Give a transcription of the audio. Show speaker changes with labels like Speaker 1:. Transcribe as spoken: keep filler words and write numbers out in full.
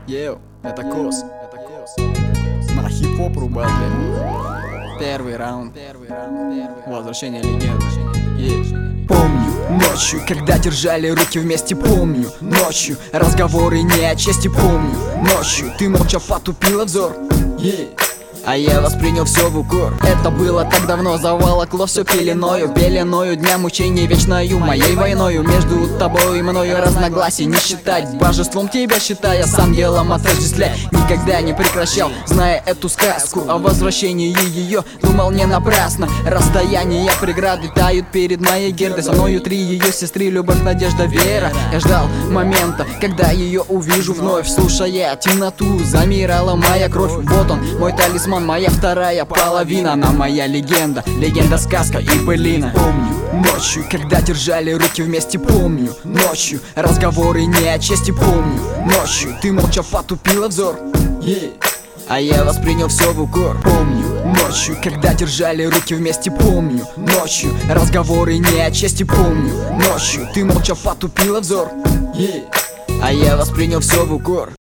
Speaker 1: Ел, это Кос, это Кос. На хип-хоп рубат, блядь. Первый раунд, первый раунд, возвращение легенды. Yeah.
Speaker 2: Помню ночью, когда держали руки вместе, помню ночью, разговоры не о чести, помню ночью, ты молча потупила взор, yeah. А я воспринял все в укор. Это было так давно, заволокло все пеленою, пеленою дня мучений вечною, моей войною. Между тобой и мною разногласий не считать, божеством тебя считая, сам делом отождествляй. Никогда не прекращал, зная эту сказку о возвращении ее, думал не напрасно. Расстояния, преграды тают перед моей гердой. Со мною три ее сестры, любовь, надежда, вера. Я ждал момента, когда ее увижу вновь, слушая темноту, замирала моя кровь. Вот он, мой талисман, моя вторая половина. Она моя легенда, легенда, сказка и былина. Помню ночью, когда держали руки вместе, помню ночью, разговоры не о чести, помню ночью, ты молча потупила взор, yeah. А я воспринял все в укор. Помню ночью, когда держали руки вместе, помню ночью, разговоры не о чести, помню ночью, ты молча потупила взор, yeah. А я воспринял все в укор.